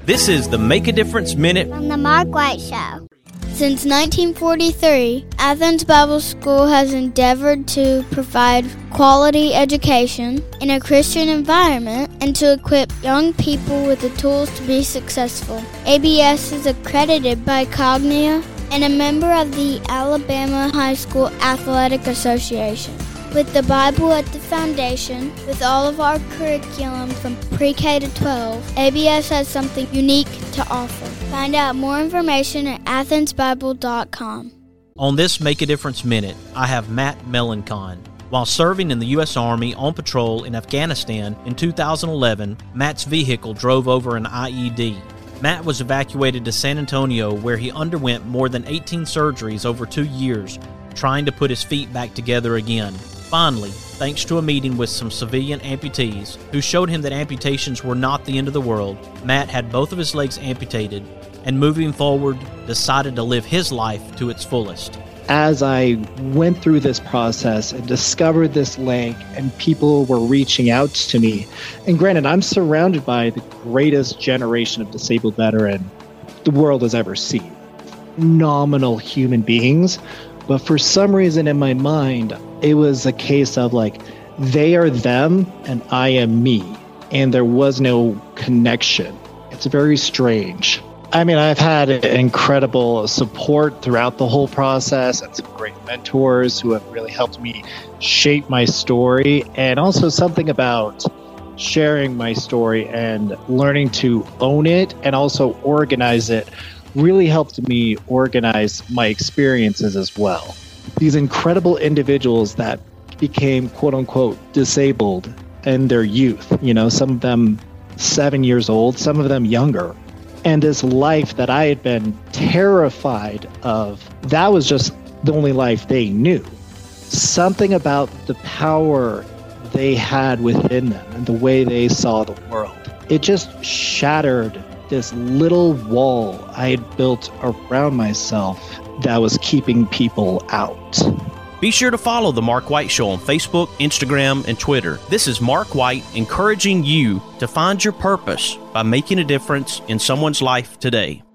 This is the Make a Difference Minute on the Mark White Show. Since 1943, Athens Bible School has endeavored to provide quality education in a Christian environment and to equip young people with the tools to be successful. ABS is accredited by Cognia and a member of the Alabama High School Athletic Association. With the Bible at the foundation, with all of our curriculum from pre-K to 12, ABS has something unique to offer. Find out more information at athensbible.com. On this Make a Difference Minute, I have Matt Melancon. While serving in the U.S. Army on patrol in Afghanistan in 2011, Matt's vehicle drove over an IED. Matt was evacuated to San Antonio, where he underwent more than 18 surgeries over 2 years, trying to put his feet back together again. Finally, thanks to a meeting with some civilian amputees who showed him that amputations were not the end of the world, Matt had both of his legs amputated and, moving forward, decided to live his life to its fullest. As I went through this process and discovered this leg and people were reaching out to me, and granted, I'm surrounded by the greatest generation of disabled veteran the world has ever seen. Phenomenal human beings. But for some reason in my mind, it was a case of like, they are them and I am me. And there was no connection. It's very strange. I mean, I've had incredible support throughout the whole process and some great mentors who have really helped me shape my story. And also something about sharing my story and learning to own it and also organize it really helped me organize my experiences as well. These incredible individuals that became quote unquote disabled in their youth, some of them 7 years old, some of them younger. And this life that I had been terrified of, that was just the only life they knew. Something about the power they had within them and the way they saw the world. It just shattered this little wall I had built around myself that was keeping people out. Be sure to follow The Mark White Show on Facebook, Instagram, and Twitter. This is Mark White encouraging you to find your purpose by making a difference in someone's life today.